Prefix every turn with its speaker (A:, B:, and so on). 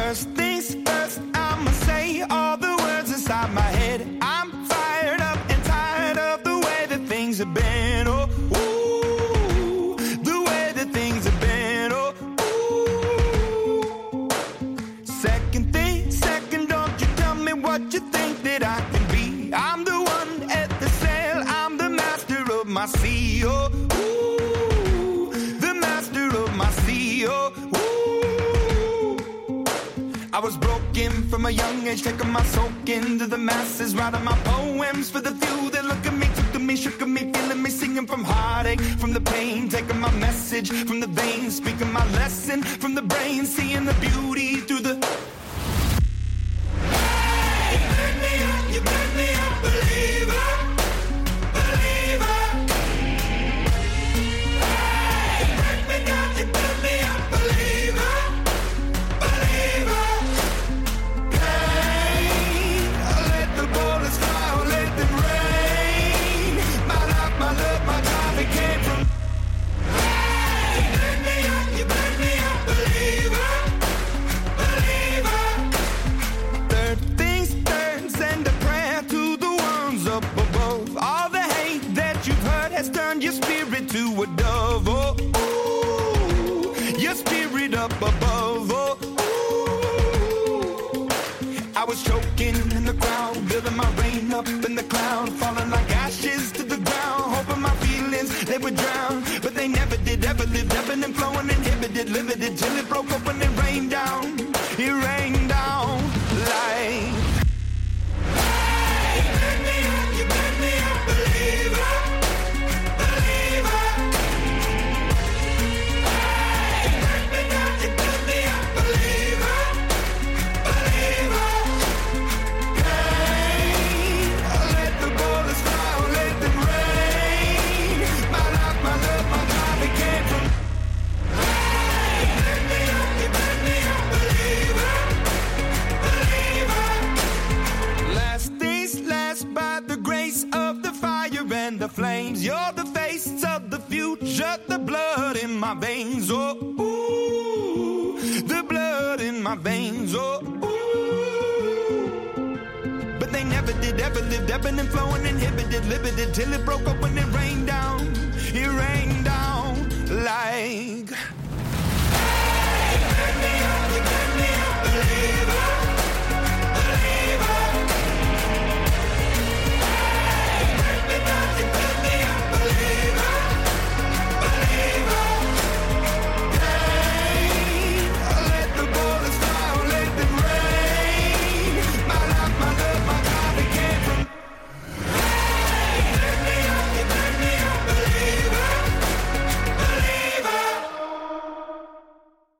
A: First things first, I'ma say all the words inside my head. I'm fired up and tired of the way that things have been. Oh, ooh, the way that things have been. Oh, ooh. Second thing, second, don't you tell me what you think that I can be. I'm the one at the sail, I'm the master of my sea. Oh, ooh, the master of my sea. Oh, ooh. I was broken from a young age, taking my soak into the masses, writing my poems for the few that look at me, took to me, shook at me, feeling me, singing from heartache, from the pain, taking my message from the veins, speaking my lesson from the brain, seeing the beauty through the... Hey, you burn me up, believer, believer. Hey, you break me down, you burn me up, believer, believer. Pain, let the bullets fly, let them rain. My life, my love, my time, it came from... Hey, you burn me up, believer, believer. Third things third, send a prayer to the ones up above. All the hate that you've heard has turned your spirit to a dove. Oh, ooh, your spirit up above. Oh, ooh. I was choking in the crowd, building my rain up in the cloud, falling like ashes to the ground, hoping my feelings, they would drown. But they never did, ever lived, ebbing and flowing, inhibited, limited, till it broke open and rained down. It rained down like... Hey, you burn me up, believer, believer. Hey, you break me down, you burn me up, believer, believer. Pain, let the bullets fly, let them rain. My life, my love, my time, it came from... Hey, you burn me up, believer, believer. Last things last, by the grace of the fire and the flames. You're the face of the future, the blood in my veins. Oh, ooh, the blood in my veins. Oh, ooh. But they never did, ever lived, ebbing and flowing, inhibited, limited, till it broke open and rained down. It rained down like...